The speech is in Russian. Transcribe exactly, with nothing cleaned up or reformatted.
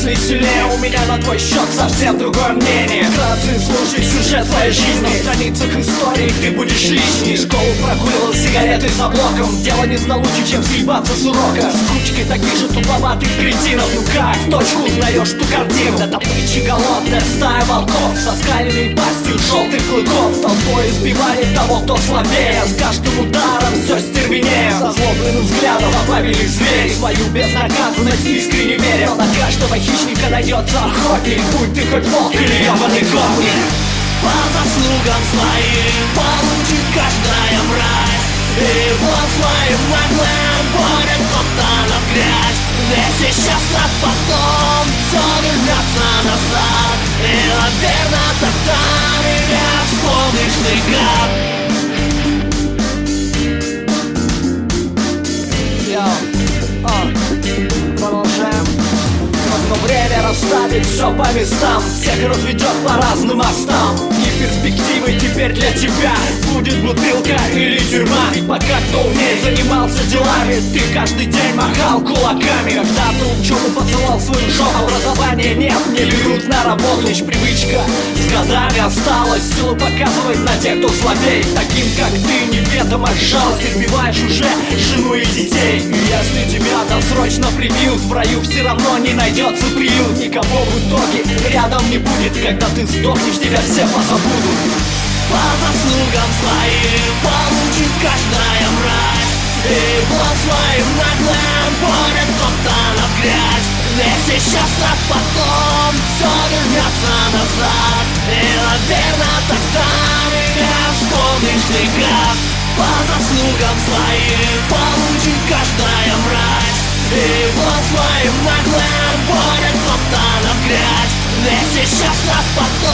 мысли сильнее, у меня на твой счет совсем другое мнение. Вкратце слушай сюжет своей жизни, на страницах истории ты будешь лишний. Школу прогуливал сигаретой за блоком, дело не знал лучше, чем съебаться с урока. С кучкой таких же туповатых кретинов. Ну как в точку узнаешь ту картину? Это добыча голодная стая волков, со скаленной пастью желтых клыков. Толпой избивали того, кто слабее, с каждым ударом все стервенее. Со злобным взглядом добавили звери, свою безнаказанность искренне веря. Но на каждого хищника найдется охотник, будь ты хоть волк или ебаный гопник. По заслугам своим получит каждая мразь, и вот своим наглым будет топтана в грязь. Ведь сейчас, а потом все вернется назад, и, наверно, тогда меня вспомнишь ты, гад. Продолжаем. Но время расставить все по местам, всех разведет по разным мостам. И перспективой теперь для тебя будет бутылка или тюрьма. И пока кто умеет занимался делами, ты каждый день махал кулаками. Когда-то учебу посылал свою жопу, образования нет, не берут на работу. Лишь привычка с годами осталась, силу показывать на тех, кто слабей. Таким как ты неведомо жалость, избиваешь уже жену и детей. И если тебя досрочно прибьют, в раю все равно не найдется приют. Никого в итоге рядом не будет, когда ты сдохнешь, тебя все позабудут. По заслугам своим получит каждая мразь, и вот своим наглым будет топтана в грязь. Ведь сейчас, а потом все вернется назад, и, наверно, тогда меня вспомнишь ты, гад. По заслугам своим получит каждая мразь, и вот своим наглым будет топтана в грязь. Ведь сейчас, а потом